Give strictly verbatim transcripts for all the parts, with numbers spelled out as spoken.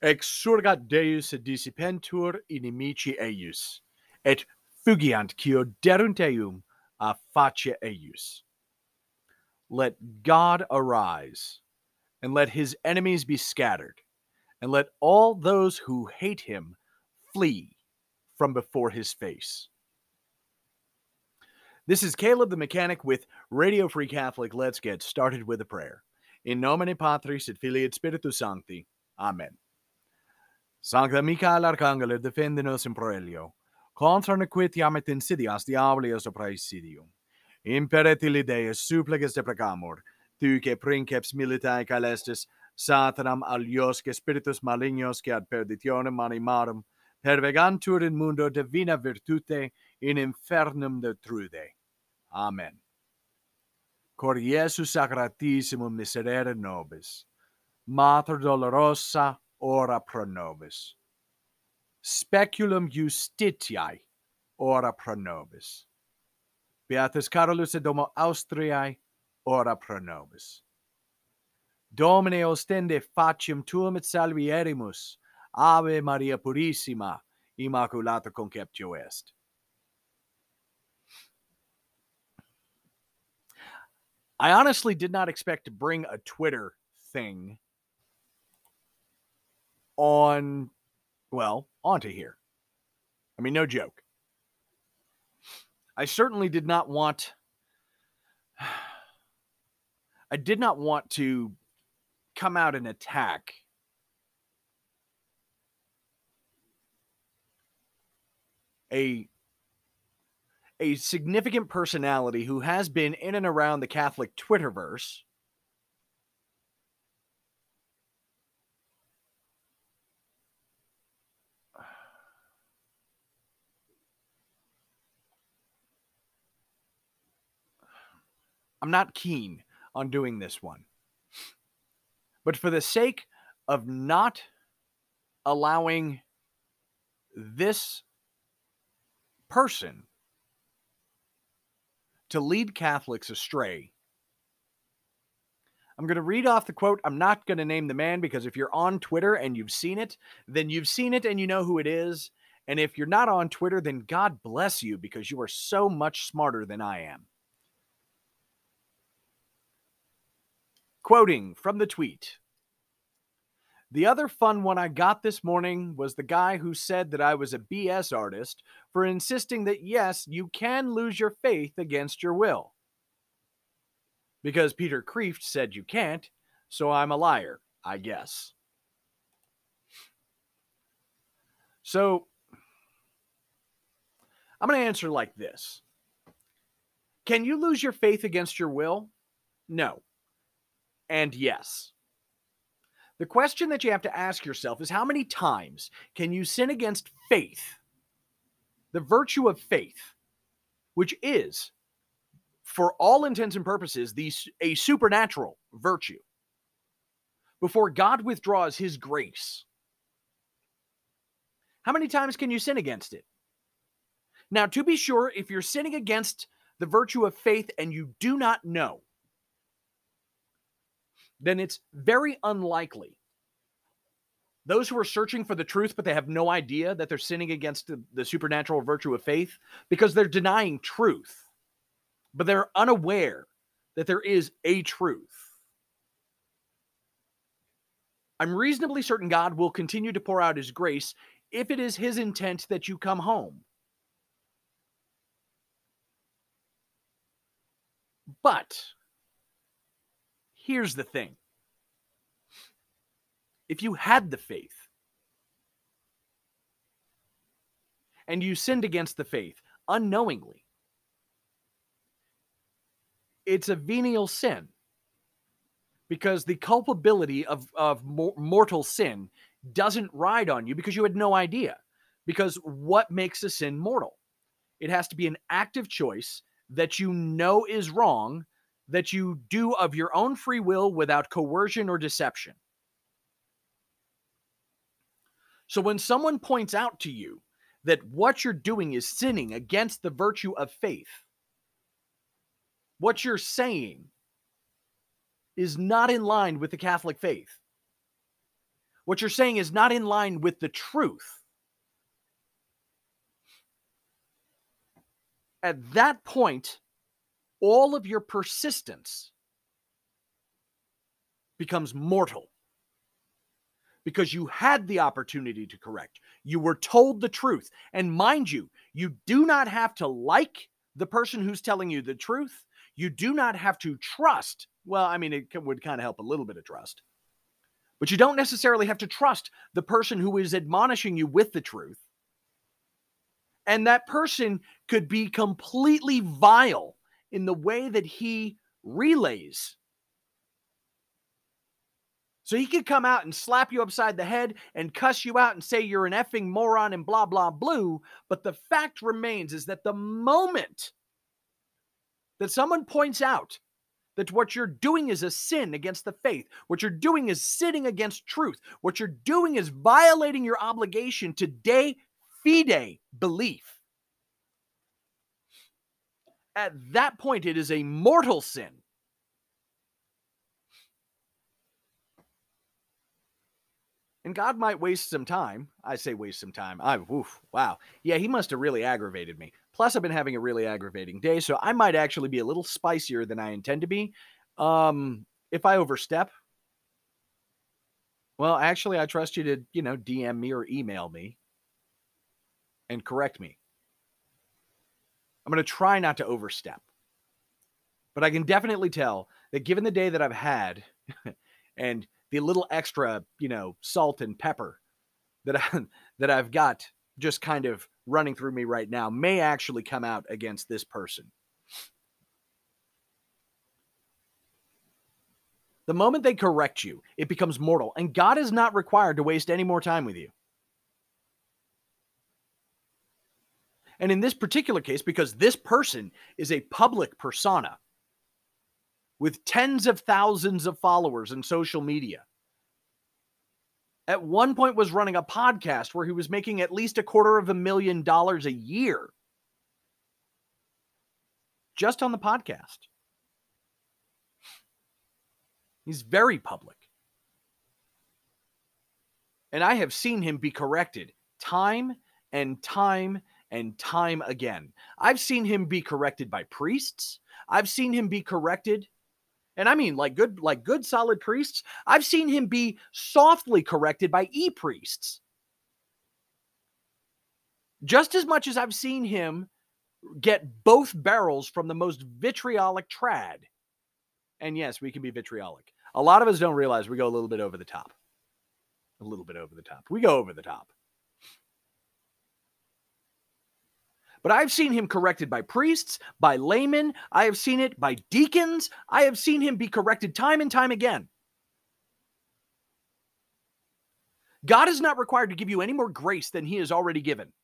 Exurgat Deus dissipentur inimici eius, et fugiant quio derunt eum a face eius. Let God arise, and let his enemies be scattered, and let all those who hate him flee from before his face. This is Caleb the Mechanic with Radio Free Catholic. Let's get started with a prayer. In nomine Patris et Filii et Spiritus Sancti. Amen. Sancta Michael Arcangelo, defende-nos in proelio, contra nequitiam et insidias diabolios praesidium. Imperet illi Deus supplices deprecamur, tu que princeps militae caelestis, Satanam aliosque spiritus malignos que ad perditionem animarum, pervegantur in mundo divina virtute, in infernum detrude. Amen. Cor Iesus sacratissimum miserere nobis, Mater dolorosa, ora pro nobis. Speculum justitiae, ora pro nobis. Beatus Carolus et Domo Austriae, ora pro nobis. Domine ostende faciem tuum et salvierimus, Ave Maria Purissima, Immaculata Conceptio est. I honestly did not expect to bring a Twitter thing on, well, onto here. I mean, no joke. I certainly did not want, I did not want to come out and attack a, a significant personality who has been in and around the Catholic Twitterverse. I'm not keen on doing this one. But for the sake of not allowing this person to lead Catholics astray, I'm going to read off the quote. I'm not going to name the man, because if you're on Twitter and you've seen it, then you've seen it and you know who it is. And if you're not on Twitter, then God bless you, because you are so much smarter than I am. Quoting from the tweet. The other fun one I got this morning was the guy who said that I was a B S artist for insisting that, yes, you can lose your faith against your will. Because Peter Kreeft said you can't, so I'm a liar, I guess. So, I'm going to answer like this. Can you lose your faith against your will? No. And yes. The question that you have to ask yourself is, how many times can you sin against faith, the virtue of faith, which is, for all intents and purposes, the, a supernatural virtue, before God withdraws his grace? How many times can you sin against it? Now, to be sure, if you're sinning against the virtue of faith and you do not know, then it's very unlikely. Those who are searching for the truth, but they have no idea that they're sinning against the, the supernatural virtue of faith, because they're denying truth, but they're unaware that there is a truth. I'm reasonably certain God will continue to pour out his grace if it is his intent that you come home. But here's the thing. If you had the faith and you sinned against the faith unknowingly, it's a venial sin, because the culpability of, of mortal sin doesn't ride on you because you had no idea. Because what makes a sin mortal? It has to be an active choice that you know is wrong, that you do of your own free will without coercion or deception. So when someone points out to you that what you're doing is sinning against the virtue of faith, what you're saying is not in line with the Catholic faith. What you're saying is not in line with the truth. At that point, all of your persistence becomes mortal. Because you had the opportunity to correct. You were told the truth. And mind you, you do not have to like the person who's telling you the truth. You do not have to trust. Well, I mean, it would kind of help a little bit of trust. But you don't necessarily have to trust the person who is admonishing you with the truth. And that person could be completely vile in the way that he relays. So he could come out and slap you upside the head and cuss you out and say you're an effing moron and blah, blah, blue. But the fact remains is that the moment that someone points out that what you're doing is a sin against the faith, what you're doing is sinning against truth, what you're doing is violating your obligation to de fide belief. At that point, it is a mortal sin. And God might waste some time. I say waste some time. I, oof, wow. Yeah, he must have really aggravated me. Plus, I've been having a really aggravating day, so I might actually be a little spicier than I intend to be. Um, if I overstep, well, actually, I trust you to, you know, D M me or email me and correct me. I'm going to try not to overstep. But I can definitely tell that given the day that I've had and the little extra, you know, salt and pepper that I, that I've got just kind of running through me right now may actually come out against this person. The moment they correct you, it becomes mortal, and God is not required to waste any more time with you. And in this particular case, because this person is a public persona with tens of thousands of followers in social media, at one point was running a podcast where he was making at least a quarter of a million dollars a year just on the podcast. He's very public. And I have seen him be corrected time and time and time again. I've seen him be corrected by priests. I've seen him be corrected, and I mean like good, like good solid priests. I've seen him be softly corrected by e-priests. Just as much as I've seen him get both barrels from the most vitriolic trad. And yes, we can be vitriolic. A lot of us don't realize we go a little bit over the top. A little bit over the top. We go over the top. But I've seen him corrected by priests, by laymen. I have seen it by deacons. I have seen him be corrected time and time again. God is not required to give you any more grace than he has already given.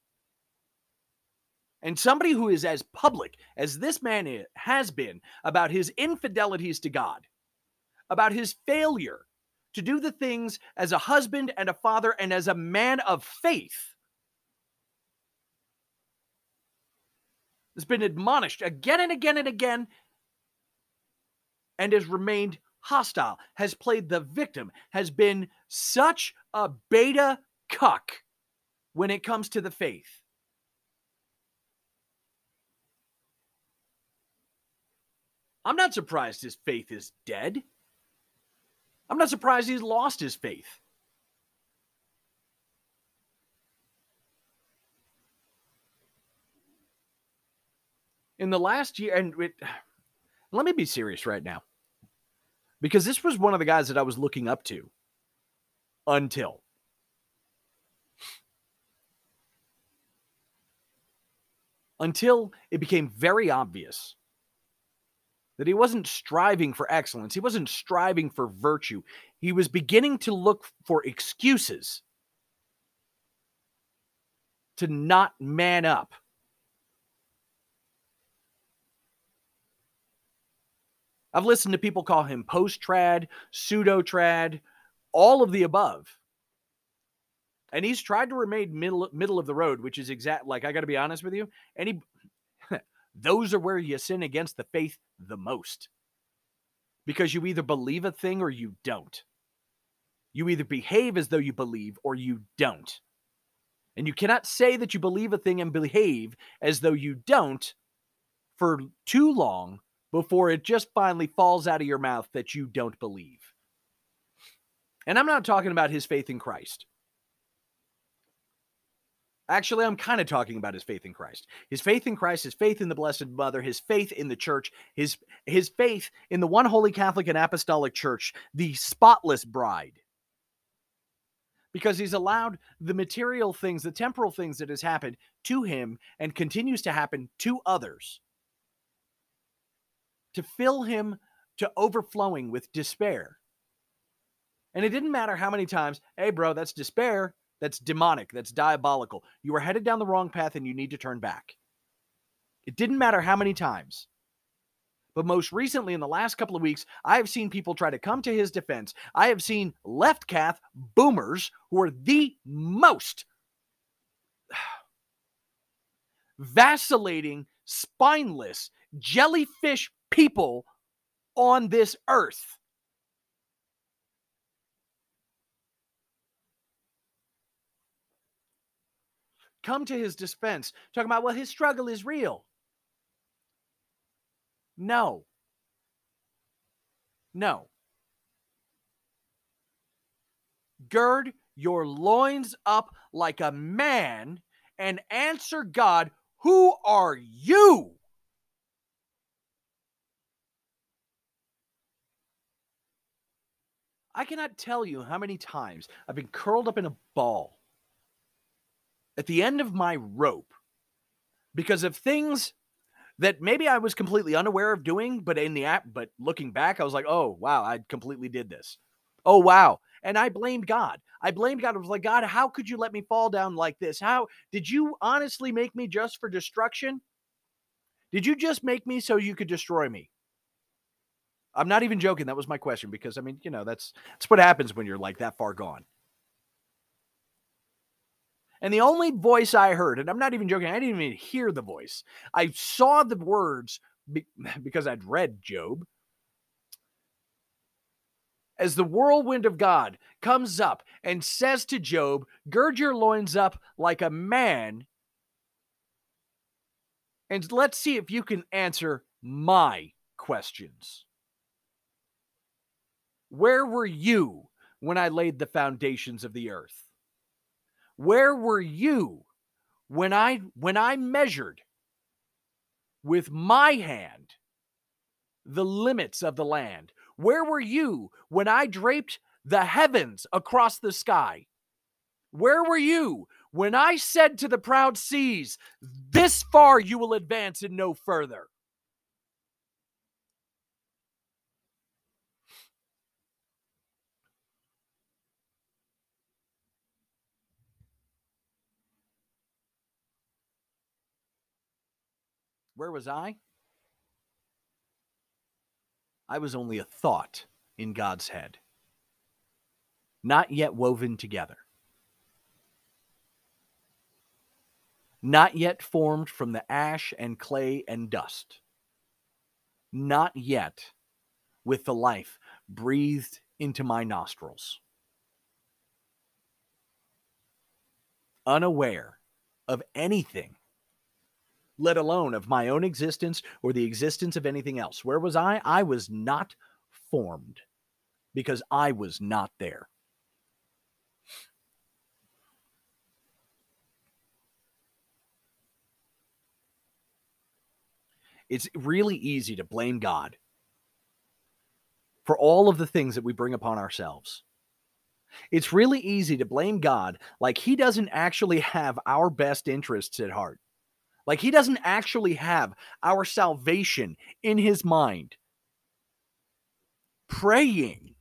And somebody who is as public as this man is, has been about his infidelities to God, about his failure to do the things as a husband and a father and as a man of faith, has been admonished again and again and again and has remained hostile, has played the victim, has been such a beta cuck when it comes to the faith. I'm not surprised his faith is dead. I'm not surprised he's lost his faith. In the last year, and it, let me be serious right now, because this was one of the guys that I was looking up to until until it became very obvious that he wasn't striving for excellence. He wasn't striving for virtue. He was beginning to look for excuses to not man up. I've listened to people call him post-trad, pseudo-trad, all of the above. And he's tried to remain middle, middle of the road, which is exact. Like, I got to be honest with you. And he, those are where you sin against the faith the most. Because you either believe a thing or you don't. You either behave as though you believe or you don't. And you cannot say that you believe a thing and behave as though you don't for too long before it just finally falls out of your mouth that you don't believe. And I'm not talking about his faith in Christ. Actually, I'm kind of talking about his faith in Christ. His faith in Christ, his faith in the Blessed Mother, his faith in the church, his, his faith in the one holy Catholic and Apostolic Church, the spotless bride. Because he's allowed the material things, the temporal things that has happened to him and continues to happen to others to fill him to overflowing with despair. And it didn't matter how many times, hey, bro, that's despair. That's demonic. That's diabolical. You are headed down the wrong path and you need to turn back. It didn't matter how many times. But most recently, in the last couple of weeks, I have seen people try to come to his defense. I have seen left Cath boomers who are the most vacillating, spineless, jellyfish people on this earth. Come to his defense, talking about, well, his struggle is real. No. No. Gird your loins up like a man and answer God, who are you? I cannot tell you how many times I've been curled up in a ball at the end of my rope because of things that maybe I was completely unaware of doing, but in the app, but looking back, I was like, oh, wow, I completely did this. Oh, wow. And I blamed God. I blamed God. I was like, God, how could you let me fall down like this? How did you honestly make me just for destruction? Did you just make me so you could destroy me? I'm not even joking. That was my question because, I mean, you know, that's, that's what happens when you're like that far gone. And the only voice I heard, and I'm not even joking, I didn't even hear the voice. I saw the words be, because I'd read Job. As the whirlwind of God comes up and says to Job, gird your loins up like a man, and let's see if you can answer my questions. Where were you when I laid the foundations of the earth? Where were you when I when I measured with my hand the limits of the land? Where were you when I draped the heavens across the sky? Where were you when I said to the proud seas, this far you will advance and no further? Where was I? I was only a thought in God's head, not yet woven together, not yet formed from the ash and clay and dust, not yet with the life breathed into my nostrils, unaware of anything, let alone of my own existence or the existence of anything else. Where was I? I was not formed because I was not there. It's really easy to blame God for all of the things that we bring upon ourselves. It's really easy to blame God like he doesn't actually have our best interests at heart. Like he doesn't actually have our salvation in his mind. Praying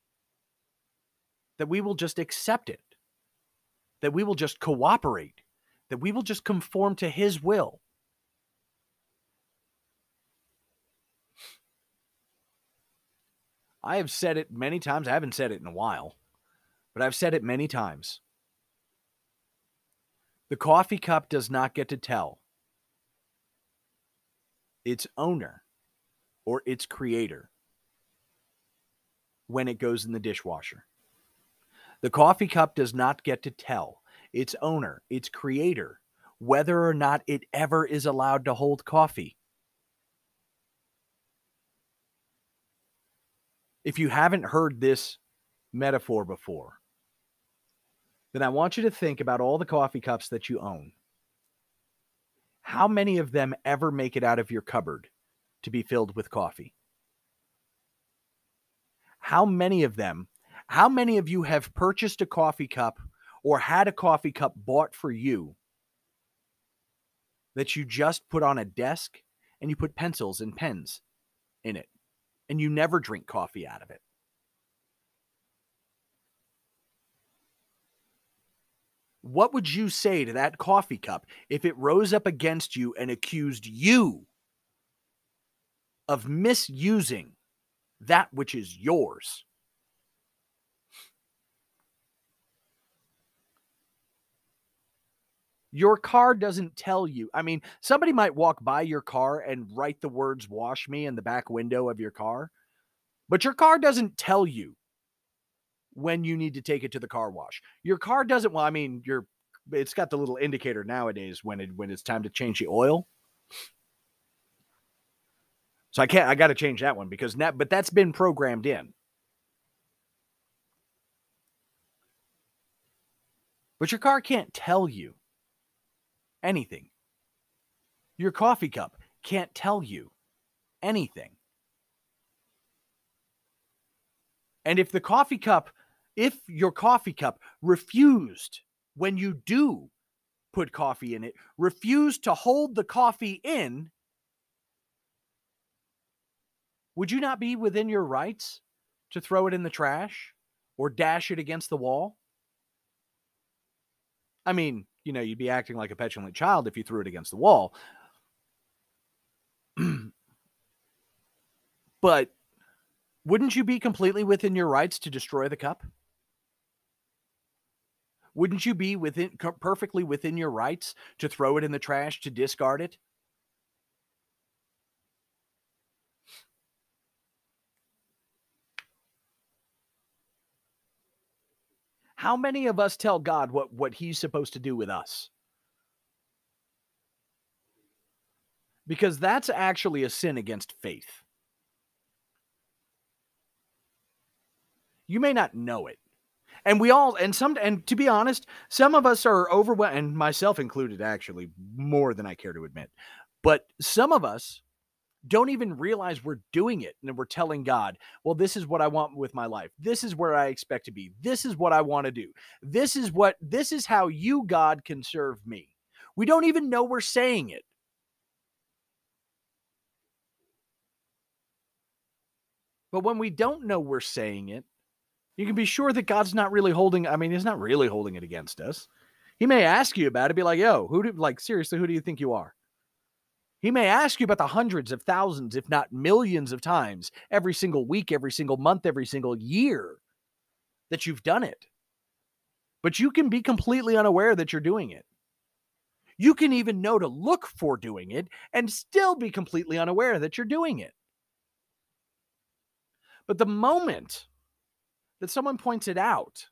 that we will just accept it, that we will just cooperate, that we will just conform to his will. I have said it many times. I haven't said it in a while, but I've said it many times. The coffee cup does not get to tell its owner or its creator when it goes in the dishwasher. The coffee cup does not get to tell its owner, its creator, whether or not it ever is allowed to hold coffee. If you haven't heard this metaphor before, then I want you to think about all the coffee cups that you own. How many of them ever make it out of your cupboard to be filled with coffee? How many of them, how many of you have purchased a coffee cup or had a coffee cup bought for you that you just put on a desk and you put pencils and pens in it and you never drink coffee out of it? What would you say to that coffee cup if it rose up against you and accused you of misusing that which is yours? Your car doesn't tell you. I mean, somebody might walk by your car and write the words "wash me" in the back window of your car, but your car doesn't tell you when you need to take it to the car wash. Your car doesn't, well, I mean, your it's got the little indicator nowadays when it when it's time to change the oil. So I can't, I got to change that one because now, but that's been programmed in. But your car can't tell you anything. Your coffee cup can't tell you anything. And if the coffee cup, if your coffee cup refused, when you do put coffee in it, refused to hold the coffee in, would you not be within your rights to throw it in the trash or dash it against the wall? I mean, you know, you'd be acting like a petulant child if you threw it against the wall. But wouldn't you be completely within your rights to destroy the cup? Wouldn't you be within perfectly within your rights to throw it in the trash, to discard it? How many of us tell God what, what he's supposed to do with us? Because that's actually a sin against faith. You may not know it. And we all, and some, and to be honest, some of us are overwhelmed, and myself included, actually, more than I care to admit. But some of us don't even realize we're doing it. And we're telling God, well, this is what I want with my life. This is where I expect to be. This is what I want to do. This is what, this is how you, God, can serve me. We don't even know we're saying it. But when we don't know we're saying it, you can be sure that God's not really holding, I mean, he's not really holding it against us. He may ask you about it, be like, yo, who do, like, seriously, who do you think you are? He may ask you about the hundreds of thousands, if not millions of times, every single week, every single month, every single year that you've done it. But you can be completely unaware that you're doing it. You can even know to look for doing it and still be completely unaware that you're doing it. But the moment that someone points it out,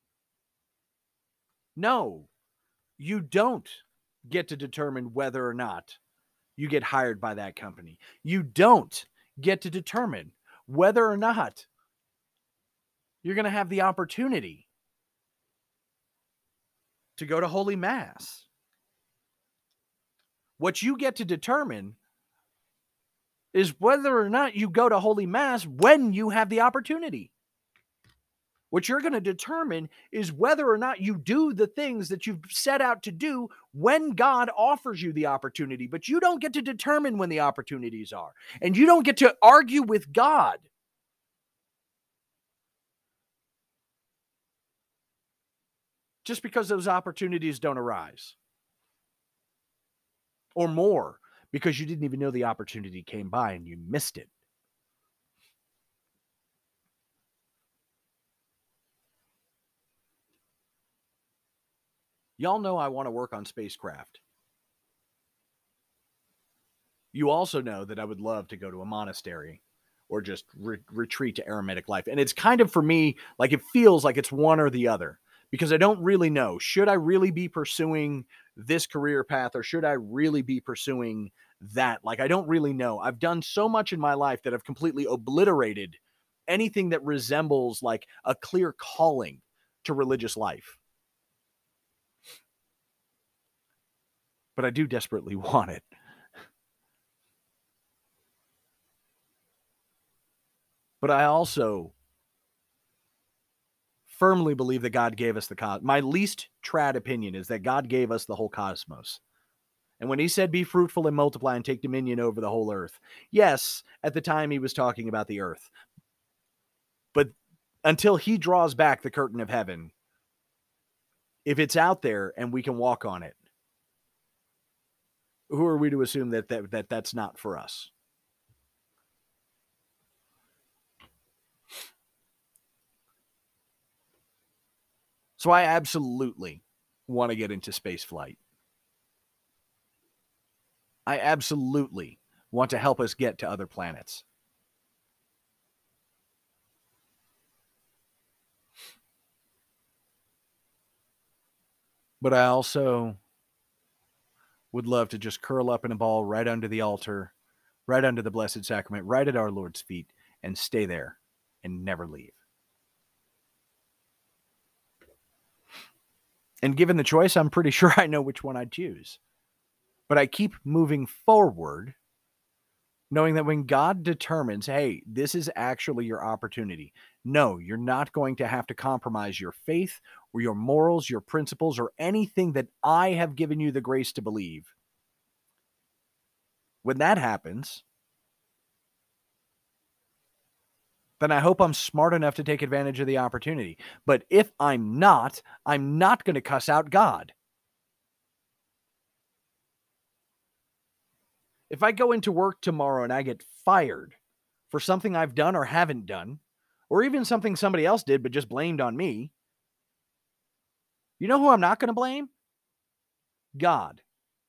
no, you don't get to determine whether or not you get hired by that company. You don't get to determine whether or not you're going to have the opportunity to go to Holy Mass. What you get to determine is whether or not you go to Holy Mass when you have the opportunity. What you're going to determine is whether or not you do the things that you've set out to do when God offers you the opportunity. But you don't get to determine when the opportunities are. And you don't get to argue with God. Just because those opportunities don't arise. Or more, because you didn't even know the opportunity came by and you missed it. Y'all know I want to work on spacecraft. You also know that I would love to go to a monastery or just re- retreat to eremitic life. And it's kind of, for me, like it feels like it's one or the other, because I don't really know. Should I really be pursuing this career path, or should I really be pursuing that? Like, I don't really know. I've done so much in my life that I've completely obliterated anything that resembles like a clear calling to religious life. But I do desperately want it. But I also firmly believe that God gave us the cosmos. My least trad opinion is that God gave us the whole cosmos. And when he said, be fruitful and multiply and take dominion over the whole earth, yes, at the time he was talking about the earth. But until he draws back the curtain of heaven, if it's out there and we can walk on it, who are we to assume that, that, that that's not for us? So I absolutely want to get into space flight. I absolutely want to help us get to other planets. But I also would love to just curl up in a ball right under the altar, right under the Blessed Sacrament, right at our Lord's feet, and stay there and never leave. And given the choice, I'm pretty sure I know which one I'd choose. But I keep moving forward, knowing that when God determines, hey, this is actually your opportunity, no, you're not going to have to compromise your faith or your morals, your principles, or anything that I have given you the grace to believe. When that happens, then I hope I'm smart enough to take advantage of the opportunity. But if I'm not, I'm not going to cuss out God. If I go into work tomorrow and I get fired for something I've done or haven't done, or even something somebody else did but just blamed on me, you know who I'm not going to blame? God.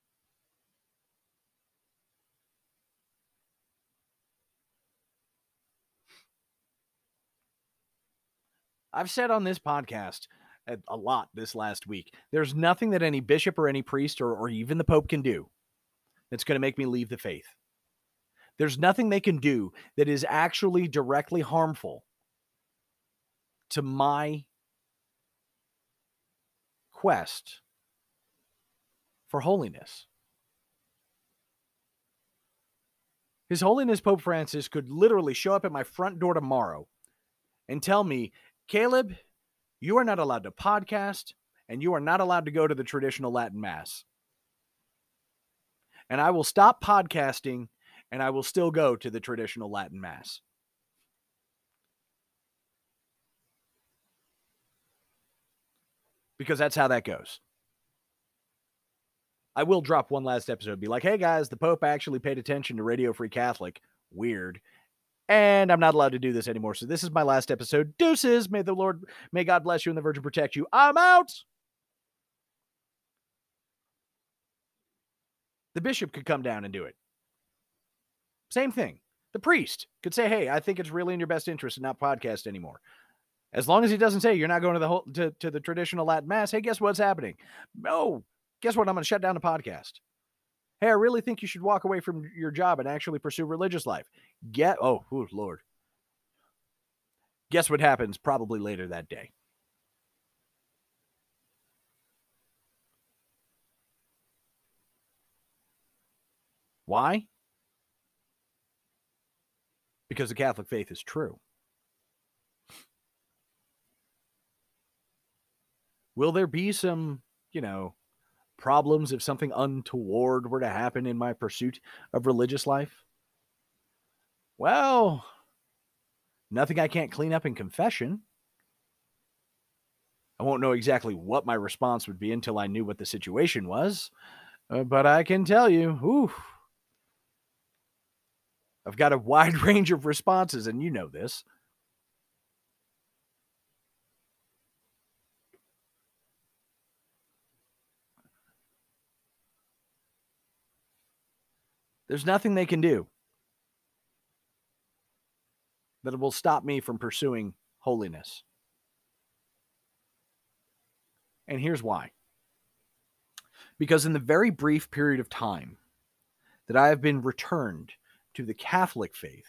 I've said on this podcast a lot this last week, there's nothing that any bishop or any priest or, or even the Pope can do that's going to make me leave the faith. There's nothing they can do that is actually directly harmful to my quest for holiness. His Holiness Pope Francis could literally show up at my front door tomorrow and tell me, Caleb, you are not allowed to podcast and you are not allowed to go to the traditional Latin Mass. And I will stop podcasting and I will still go to the traditional Latin Mass. Because that's how that goes. I will drop one last episode, be like, hey guys, the Pope actually paid attention to Radio Free Catholic. Weird. And I'm not allowed to do this anymore. So this is my last episode. Deuces. May the Lord, may God bless you and the Virgin protect you. I'm out. The bishop could come down and do it. Same thing. The priest could say, hey, I think it's really in your best interest to not podcast anymore. As long as he doesn't say you're not going to the whole, to, to the traditional Latin Mass. Hey, guess what's happening? No, guess what? I'm going to shut down the podcast. Hey, I really think you should walk away from your job and actually pursue religious life. Get, oh, oh, Lord. Guess what happens probably later that day? Why? Because the Catholic faith is true. Will there be some, you know, problems if something untoward were to happen in my pursuit of religious life? Well, nothing I can't clean up in confession. I won't know exactly what my response would be until I knew what the situation was. Uh, but I can tell you, whew, I've got a wide range of responses, and you know this. There's nothing they can do. that will stop me from pursuing holiness. And here's why. Because in the very brief period of time that I have been returned to the Catholic faith,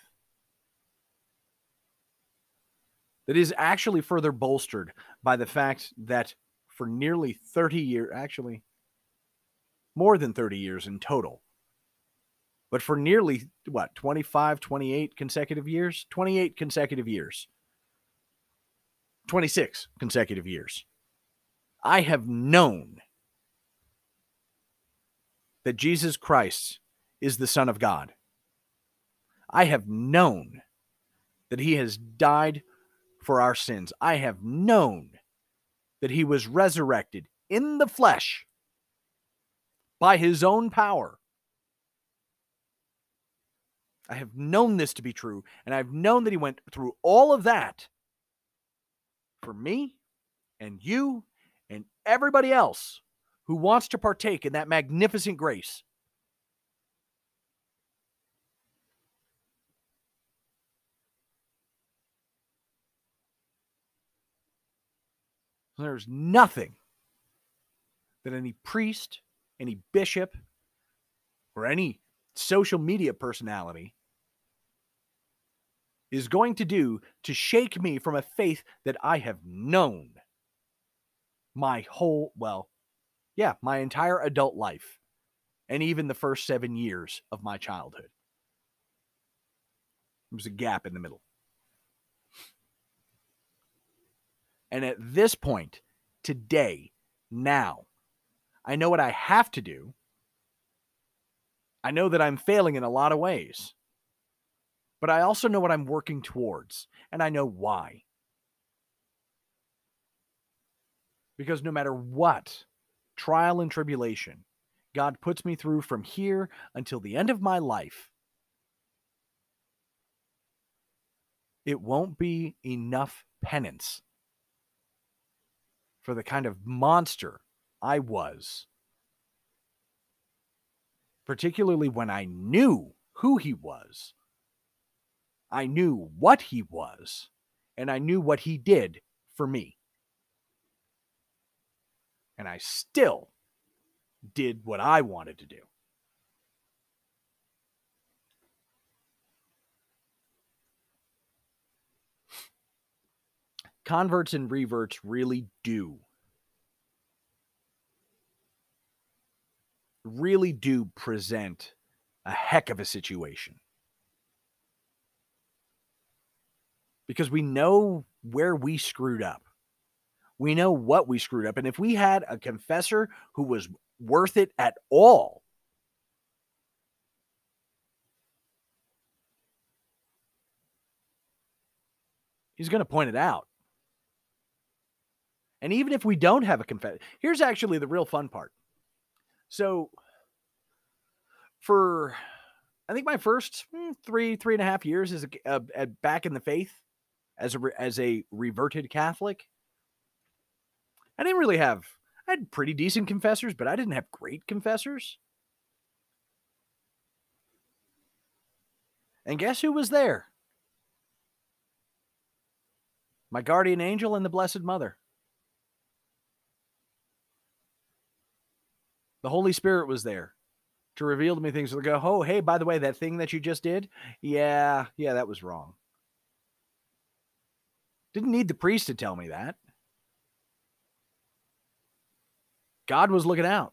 that is actually further bolstered by the fact that for nearly thirty years, actually more than thirty years in total, but for nearly, what, twenty-five, twenty-eight consecutive years? twenty-eight consecutive years. twenty-six consecutive years. I have known that Jesus Christ is the Son of God. I have known that he has died for our sins. I have known that he was resurrected in the flesh by his own power. I have known this to be true, and I've known that he went through all of that for me and you and everybody else who wants to partake in that magnificent grace. There's nothing that any priest, any bishop, or any social media personality is going to do to shake me from a faith that I have known my whole, well, yeah, my entire adult life, and even the first seven years of my childhood. There was a gap in the middle. And at this point, today, now, I know what I have to do. I know that I'm failing in a lot of ways. But I also know what I'm working towards, and I know why. Because no matter what trial and tribulation God puts me through from here until the end of my life, it won't be enough penance for the kind of monster I was. Particularly when I knew who he was. I knew what he was, and I knew what he did for me. And I still did what I wanted to do. Converts and reverts really do, really do present a heck of a situation. Because we know where we screwed up. We know what we screwed up. And if we had a confessor who was worth it at all, he's going to point it out. And even if we don't have a confessor, here's actually the real fun part. So, for, I think my first hmm, three, three and a half years as a, uh, uh, back in the faith, as a, as a reverted Catholic, I didn't really have, I had pretty decent confessors, but I didn't have great confessors. And guess who was there? My guardian angel and the Blessed Mother. The Holy Spirit was there to reveal to me things that go, oh, hey, by the way, that thing that you just did, yeah, yeah, that was wrong. Didn't need the priest to tell me that. God was looking out.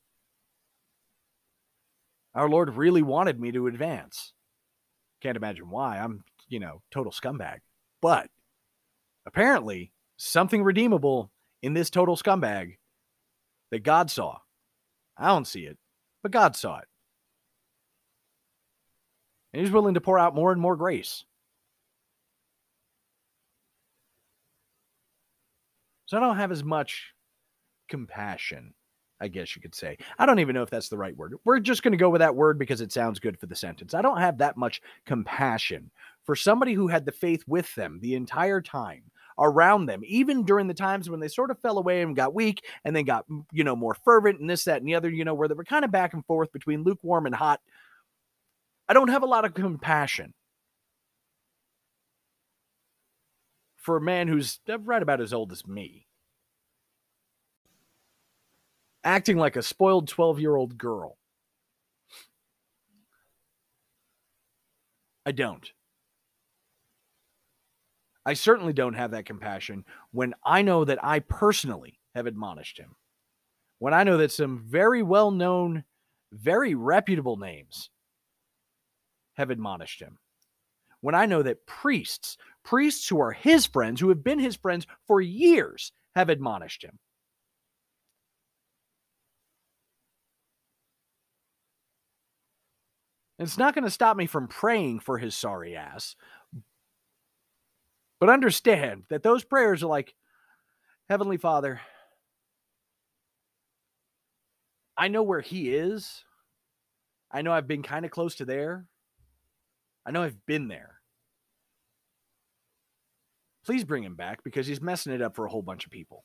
Our Lord really wanted me to advance. Can't imagine why. I'm, you know, total scumbag. But apparently, something redeemable in this total scumbag that God saw. I don't see it, but God saw it. And he's willing to pour out more and more grace. So I don't have as much compassion, I guess you could say. I don't even know if that's the right word. We're just going to go with that word because it sounds good for the sentence. I don't have that much compassion for somebody who had the faith with them the entire time, around them, even during the times when they sort of fell away and got weak and then got, you know, more fervent and this, that, and the other, you know, where they were kind of back and forth between lukewarm and hot. I don't have a lot of compassion. for a man who's right about as old as me, acting like a spoiled twelve-year-old girl. I don't. I certainly don't have that compassion when I know that I personally have admonished him. When I know that some very well-known, very reputable names have admonished him. When I know that priests, priests who are his friends, who have been his friends for years, have admonished him. It's not going to stop me from praying for his sorry ass. But understand that those prayers are like, Heavenly Father, I know where he is. I know I've been kind of close to there. I know I've been there. Please bring him back because he's messing it up for a whole bunch of people.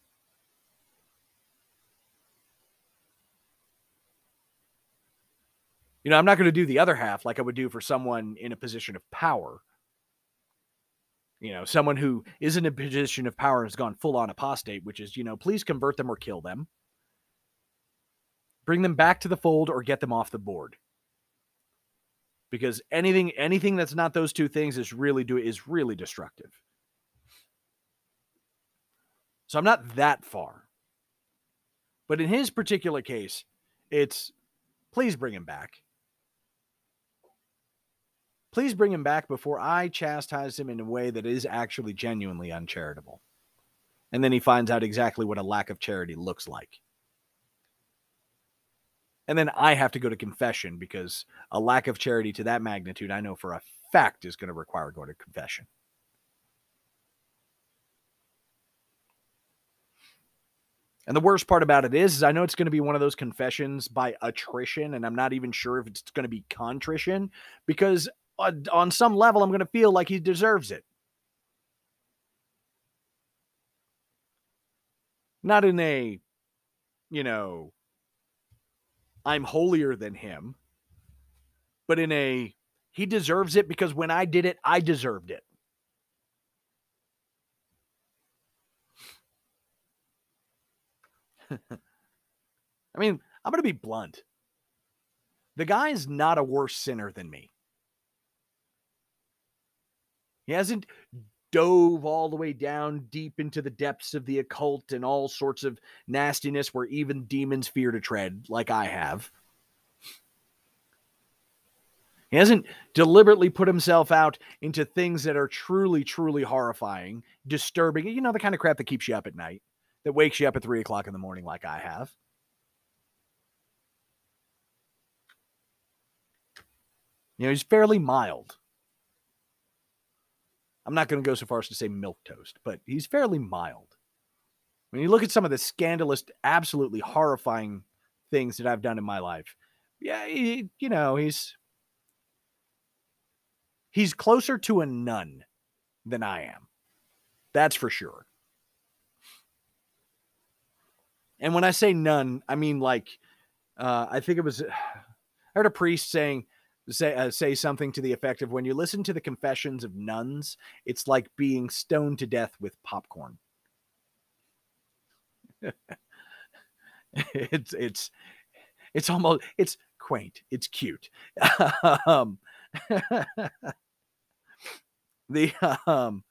You know, I'm not going to do the other half like I would do for someone in a position of power. You know, someone who is in a position of power has gone full on apostate, which is, you know, please convert them or kill them. Bring them back to the fold or get them off the board. Because anything anything that's not those two things is really do is really destructive. So I'm not that far. But in his particular case, it's please bring him back. Please bring him back before I chastise him in a way that is actually genuinely uncharitable. And then he finds out exactly what a lack of charity looks like. And then I have to go to confession because a lack of charity to that magnitude, I know for a fact, is going to require going to confession. And the worst part about it is, is I know it's going to be one of those confessions by attrition, and I'm not even sure if it's going to be contrition, because on some level, I'm going to feel like he deserves it. Not in a, you know, I'm holier than him, but in a, he deserves it because when I did it, I deserved it. I mean, I'm going to be blunt. The guy is not a worse sinner than me. He hasn't dove all the way down deep into the depths of the occult and all sorts of nastiness where even demons fear to tread, like I have. He hasn't deliberately put himself out into things that are truly, truly horrifying, disturbing. You know, the kind of crap that keeps you up at night, that wakes you up at three o'clock in the morning like I have. You know, he's fairly mild. I'm not going to go so far as to say milquetoast, but he's fairly mild. When you look at some of the scandalous, absolutely horrifying things that I've done in my life, yeah, he, you know, he's he's closer to a nun than I am. That's for sure. And when I say nun, I mean like, uh, I think it was, I heard a priest saying, Say, uh, say something to the effect of when you listen to the confessions of nuns, it's like being stoned to death with popcorn. it's it's it's almost it's quaint. It's cute. um, the um,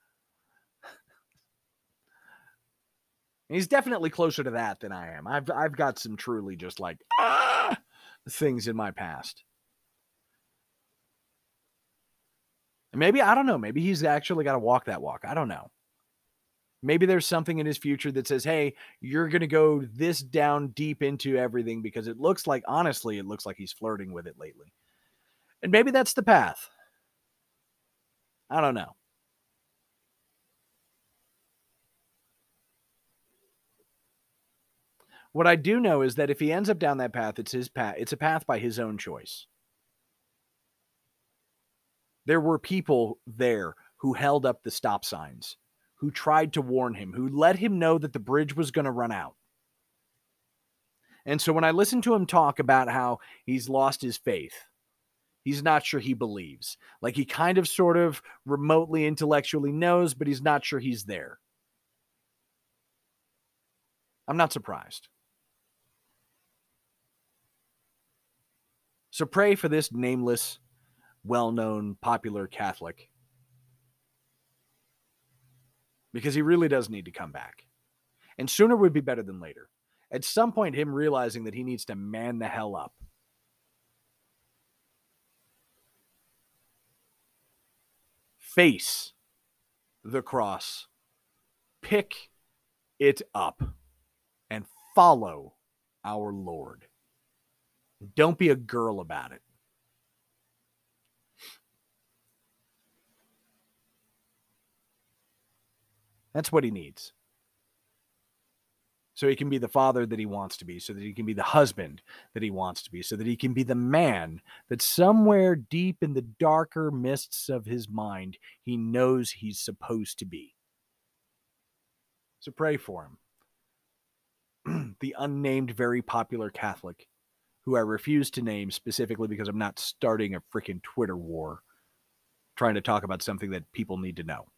he's definitely closer to that than I am. I've I've got some truly just like ah, things in my past. Maybe, I don't know, maybe he's actually got to walk that walk. I don't know. Maybe there's something in his future that says, hey, you're going to go this down deep into everything because it looks like, honestly, it looks like he's flirting with it lately. And maybe that's the path. I don't know. What I do know is that if he ends up down that path, it's his path. It's a path by his own choice. There were people there who held up the stop signs, who tried to warn him, who let him know that the bridge was going to run out. And so when I listen to him talk about how he's lost his faith, He's not sure he believes. Like he kind of sort of remotely intellectually knows, but he's not sure he's there. I'm not surprised. So pray for this nameless, well-known, popular Catholic, because he really does need to come back. And sooner would be better than later. At some point, him realizing that he needs to man the hell up. Face the cross. Pick it up. And follow our Lord. Don't be a girl about it. That's what he needs. So he can be the father that he wants to be, so that he can be the husband that he wants to be, so that he can be the man that somewhere deep in the darker mists of his mind, he knows he's supposed to be. So pray for him. The unnamed, very popular Catholic, who I refuse to name specifically because I'm not starting a freaking Twitter war trying to talk about something that people need to know.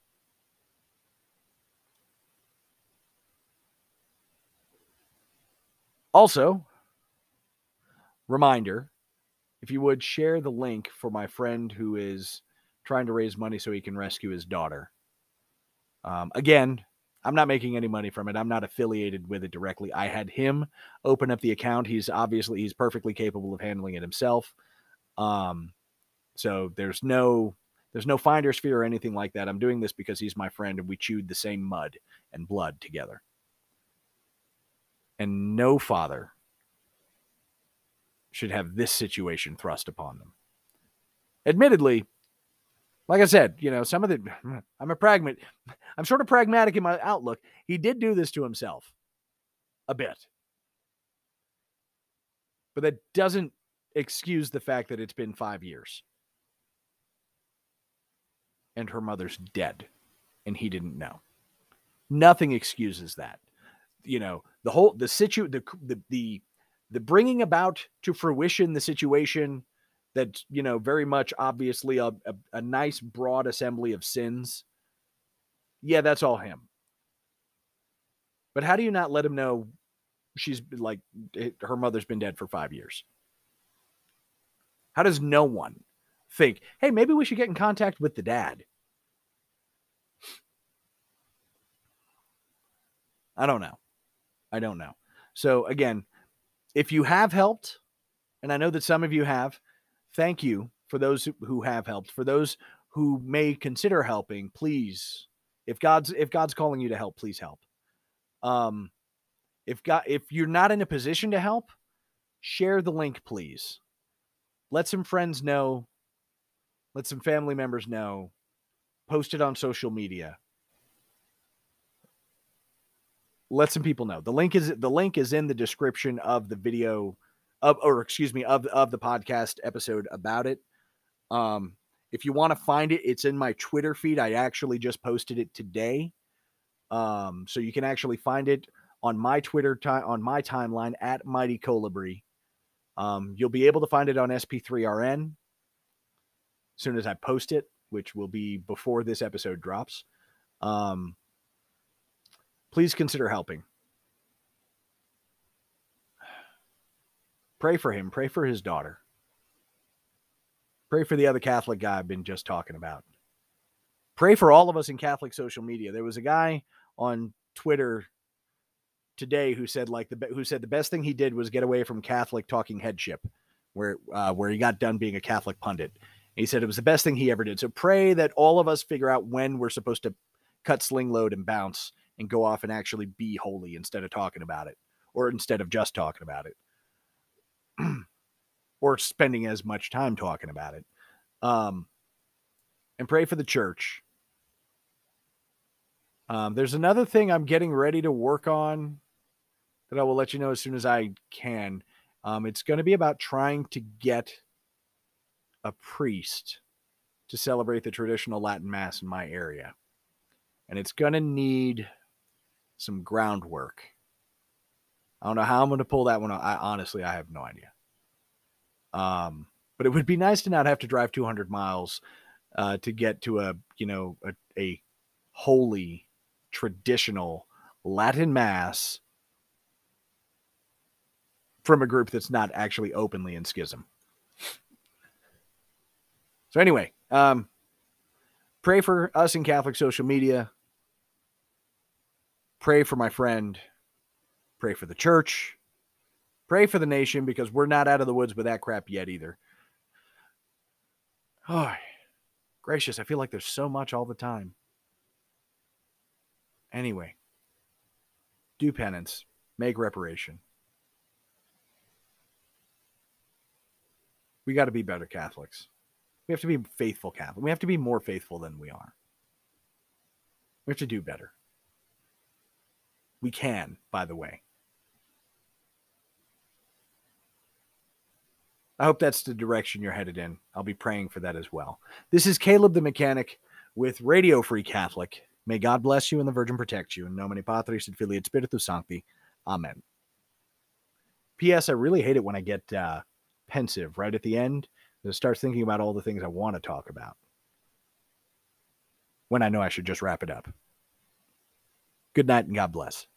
Also, reminder, if you would share the link for my friend who is trying to raise money so he can rescue his daughter. Um, again, I'm not making any money from it. I'm not affiliated with it directly. I had him open up the account. He's obviously, he's perfectly capable of handling it himself. Um, so there's no, there's no finder's fee or anything like that. I'm doing this because he's my friend and we chewed the same mud and blood together. And no father should have this situation thrust upon them. Admittedly, like I said, you know, some of the, I'm a pragmat, I'm sort of pragmatic in my outlook. He did do this to himself a bit. But that doesn't excuse the fact that it's been five years. And her mother's dead. And he didn't know. Nothing excuses that. You know, the whole, the situ, the, the, the, the bringing about to fruition the situation that, you know, very much obviously a, a, a nice broad assembly of sins. Yeah, that's all him. But how do you not let him know she's like, her mother's been dead for five years? How does no one think, hey, maybe we should get in contact with the dad? I don't know. I don't know. So again, if you have helped, and I know that some of you have, thank you for those who have helped. For those who may consider helping, please, if God's if God's calling you to help, please help. Um, if God, if you're not in a position to help, share the link, please. Let some friends know. Let some family members know. Post it on social media. Let some people know. The link is the link is in the description of the video of, or excuse me, of, of the podcast episode about it. Um, if you want to find it, it's in my Twitter feed. I actually just posted it today. Um, so you can actually find it on my Twitter time on my timeline at Mighty Colibri. Um, you'll be able to find it on S P three R N as soon as I post it, which will be before this episode drops. Um, Please consider helping. Pray for him. Pray for his daughter. Pray for the other Catholic guy I've been just talking about. Pray for all of us in Catholic social media. There was a guy on Twitter today who said like the who said the best thing he did was get away from Catholic talking headship, where uh, where he got done being a Catholic pundit. And he said it was the best thing he ever did. So pray that all of us figure out when we're supposed to cut sling load and bounce and go off and actually be holy instead of talking about it, or instead of just talking about it, or spending as much time talking about it. Um, and pray for the church. Um, there's another thing I'm getting ready to work on that I will let you know as soon as I can. Um, it's going to be about trying to get a priest to celebrate the traditional Latin Mass in my area. And it's going to need some groundwork. I don't know how I'm going to pull that one out. I honestly, I have no idea. Um, But it would be nice to not have to drive two hundred miles uh, to get to a, you know, a, a holy, traditional Latin Mass from a group that's not actually openly in schism. So anyway, um, pray for us in Catholic social media. Pray for my friend. Pray for the church. Pray for the nation, because we're not out of the woods with that crap yet either. Oh, gracious, I feel like there's so much all the time. Anyway, do penance. Make reparation. We got to be better Catholics. We have to be faithful Catholics. We have to be more faithful than we are. We have to do better. We can, by the way. I hope that's the direction you're headed in. I'll be praying for that as well. This is Caleb the Mechanic with Radio Free Catholic. May God bless you and the Virgin protect you. In nomine Patris et Filii et Spiritus Sancti. Amen. P S. I really hate it when I get uh, pensive right at the end. I start thinking about all the things I want to talk about, when I know I should just wrap it up. Good night and God bless.